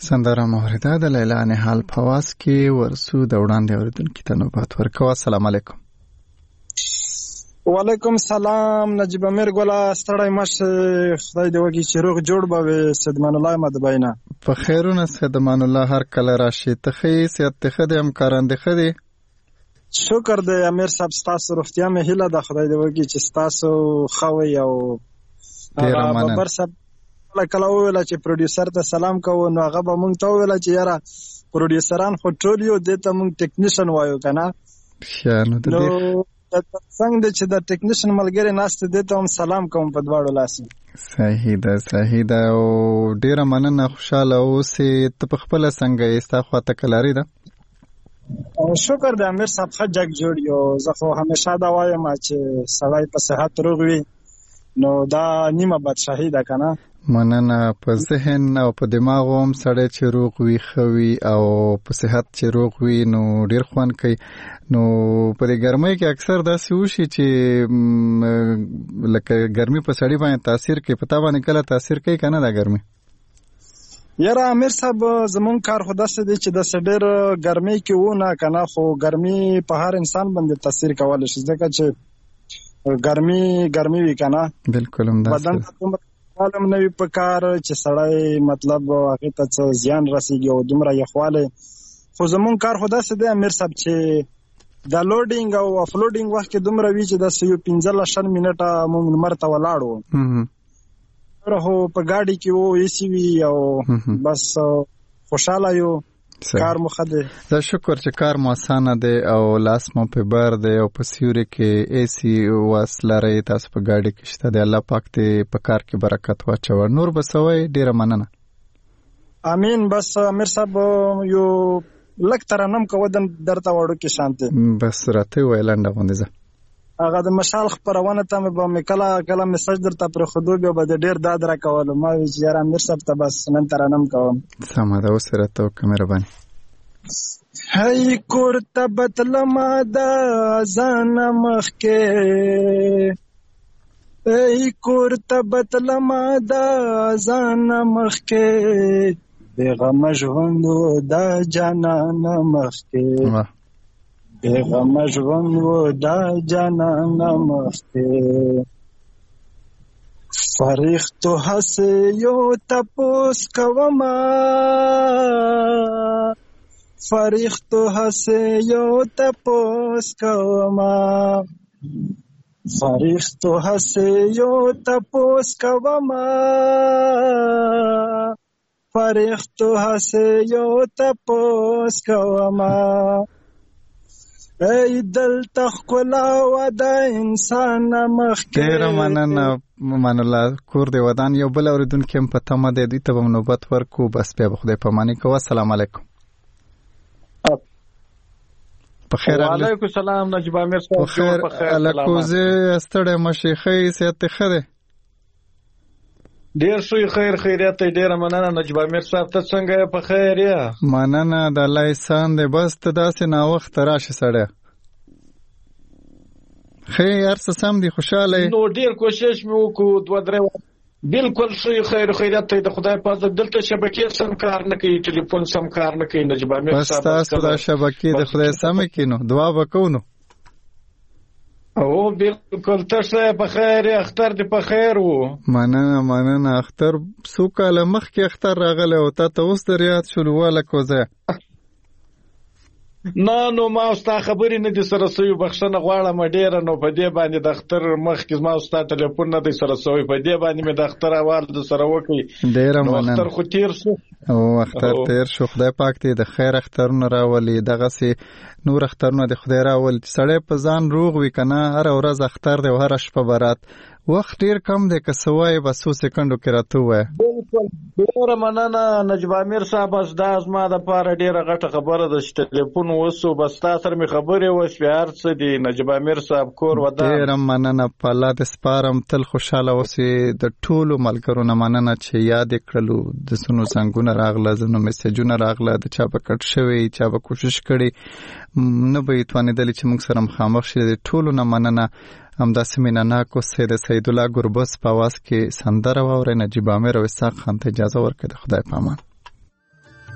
سندره مهرده د لیلا نهال په واس کې ورسو د وړاندې اوریدونکو ته نوبت ورکوه. السلام علیکم. وعلیکم السلام. نجیب امیر ګولا ستړی مشه، خدای دې وکړي چې روغ جوړ به وي. سیدمان الله مدبینا په خیرونه سیدمان الله هر کله راشي. ته ښه صحت ته ښه دی؟ همکاران دې ښه دي؟ شکر دی امیر صاحب، ستاسو روغتیا مې هیله ده خدای دې وکړي چې ستاسو ښه وي. او بابر صاحب کله وویل چې پروډیوسر ته سلام کوو، نو هغه به مونږ ته وویل چې یاره پروډیوسران خو ټول یو، دې ته مونږ ټیکنیشن وایو که نه. نو څنګه چې د ټیکنیشن ملګری ناست دې ته هم سلام کوم په دواړو لاسو. صحیح ده او ډیره مننه. خوشاله اوسې. ته په خپله څنګه یې؟ ستا خواته کلاري ده؟ شکر دی امیر صاحب، ښه جګ جوړ یو. زه خو همیشه دا وایم چې سړی په صحت روغ وي نو دا نیمه بادشاهي ده که نه. مننه. په ذهن او په دماغ هم سړی چې روغ وي ښه وي، او په صحت چې روغ وي نو ډیر خوند کوي. نو په دې ګرمۍ کې اکثر داسې وشي چې لکه ګرمي په سړی باندې تاثیر کوي. په تا باندې کله تاثیر کوي که نه دا ګرمي؟ یاره امیر صاحب زمونږ کار خو داسې دی چې داسې ډېر ګرمۍ کې و نه که نه، خو ګرمي په هر انسان باندې تاثیر کولی شي، ځکه چې ګرمي وي که نه. بلکل همداسې بدن ته دومره معلوم نه وي په کار چې سړی مطلب هغې ته څه زیان رسېږي او دومره یخوالی. خو زمونږ کار خو داسې دی امیر صاحب چې د لوډینګ او افلوډینګ وخت کې دومره وي چې داسې یو 15-20 منټه مونږ لمر ته ولاړ وو، خو په ګاډي کې وو ایسي وي او بس خوشحاله یو. کار مو ښه دی. زه شکر چې کار مو اسانه دی او لاس مو په بر دی او په سیوري کې ایسي واس لرئ. تاسو په ګاډي کې شته دی. الله پاک دې په کار کې برکت واچوي. نور به سوی ډیره مننه. امین. بس امیر صاحب یو لږ ترنم کوه درته وړو کې شانتي. بس راته ووایه لنډه غوندې. زه هغه د مشال خپرونه ته به مې کله میسج درته پرېښودو، بیا به د ډېر داد راکولو. ما وایي چې یاره امیر صاحب ته بس نن ترنم کوم. سمه ده، اوس راته وکړه مهرباني. هی کور ته بتلمه د ځانه مخکې، هی کور ته بتلمه د ځانه مخکې، بېغمه ژوند و د جانانه مخکې، بېغمه ژوند و د جانانه مخکې. فرښتو هسې یو تپوس کومه، فرښتو هسې یو تپوس کومه، فرښتو هسې یو تپوس کومه، فرښتو هسې یو تپوس کومه. ای دلته ښکلا وه د انسان مخکې. ډېره مننه مان الله. کور دې ودان. یو بل اورېدونکي هم په تمه دی، دوی ته به نوبت ورکړو. بس بیا به خدای پاماني کوه. السلام علیکم. بخیر. وعلیکم السلام نجیب امیر صاحب. بخیر الکوزه ستړی مشي. ښه صحت ښه دی؟ ډیر شوی خیر خیریت ته ډیره مننه نجیب امیر صاحب. ته څنګه یې؟ په خیر یې؟ مننه د الله احسان دی. بس ته داسې ناوخته راشي سړی. ښه هر څه سم دي؟ خوشحاله یې؟ نو ډیر کوشش مې وکړو 2-3 بالکل شوی خیر خیریت ته د خدای په فضل. دلته شبکې سم کار نه کوي، ټلیفون سم کار نه کوي نجیب امیر صاحب. بس تاسو د شبکې د خدای سمې کړي نو دعا وکړو. نو او بالکل ته ښه په خیر یې؟ اختر دې په خیر و؟ مننه. اختر څو کاله مخکې اختر راغلی او تا ته اوس در یاد شول واله کوزه؟ نه نو ما ستا خبرې نه دي سره سوي، بخښنه غواړم ډېره. نو په دې باندې د اختر مخکې ما ستا ټلیفون نه دی سره سوي، په دې باندې مې د اختر احوال د سره وکړي. ډېره مننه. اختر خو تېر شو. او اختر تېر شو. خدای پاک دې د خیر اخترونه راولي، دغسې نور اخترونه د خدای راولي. سړی په ځان روغ وي که نه، هره ورځ اختر دی او هره شپه برات. وخت ډیر کم دی، که څه وایې بس 2 سکنډو کې راته ووایه. بالکل ډېره مننه نجیب امیر صاحب. بس دا زما دپاره ډېره غټه خبره ده چې ټلیفون وسو. بس تا سره مې خبرې وشوې، هر څه دي نجیب امیر صاحب. کور ودان. ډېره مننه. په الله دې سپارم. تل خوشحاله اوسې. د ټولو ملګرو نه مننه چې یاد یې کړلو. د ځینو زنګونه راغله، ځینو میسیجونه راغله، د چا به کټ شوی، چا به کوشش کړی، نه به یې توانېدلې چې موږ سره مخامخ شي. د ټولو نه مننه. همداسې مینه ناکو سید سیدالله ګربز په آواز کې سندره واورئ. نجیب امیر او اسحاق خان ته اجازه ورکړئ. د خدای په امان.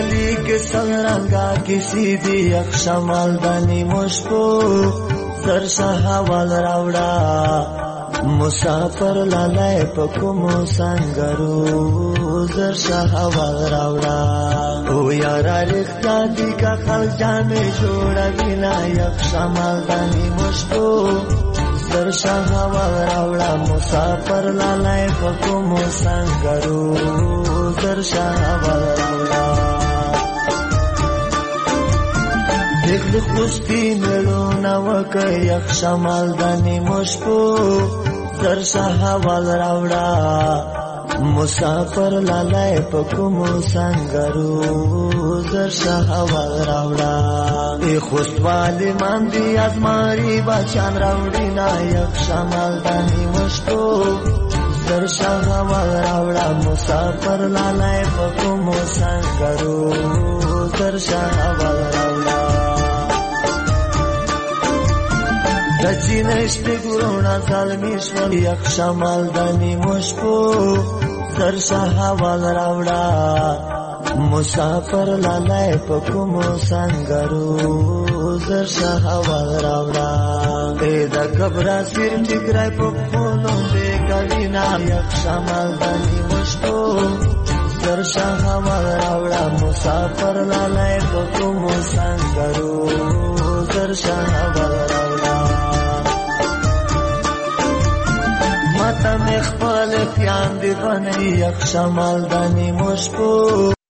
गली के संगरंगा किसी दी अक्षमाल दानी मुश्को सरसा हवाल रावड़ा मुसाफर लालाय पकुमो संगरू सरसा हवाल रावड़ा ओ यारा रिख्ता दी का खलजा में जोड़ा बिना अक्षमाल दानी मुश्को सरसा हवाल रावड़ा मुसाफर लालाय पकुमो संगरू सरसा हवाल रावड़ा देख खुस्ती मिलो नवक यक्षमाल दानी मुश्को सरसा हवाल रावड़ा मुसाफर लालाय पकुमो संगरू सरसा हवाल रावड़ा ए खुस्तवाली मांदी आजमारी बाचान रावड़ी ना यक्षमाल दानी मुश्को सरसा हवाल रावड़ा मुसाफर लालाय पकुमो संगरू सरसा हवाल रावड़ा रचिनष्ट गुरुणा सालमीश्वर यक्षमाल दानी मुश्को सरसा हवाल रावड़ा मुसाफर लालाय पकुमो संगरू सरसा हवाल रावड़ा एदा कबरा सिर टिकराय पकुनो दे कविना यक्षमाल दानी मुश्को सरसा हवाल रावड़ा मुसाफर लालाय पकुमो संगरू सरसा हवाल रावड़ा माता में खपल प्यान दी बनी यक्षमाल दानी मुश्को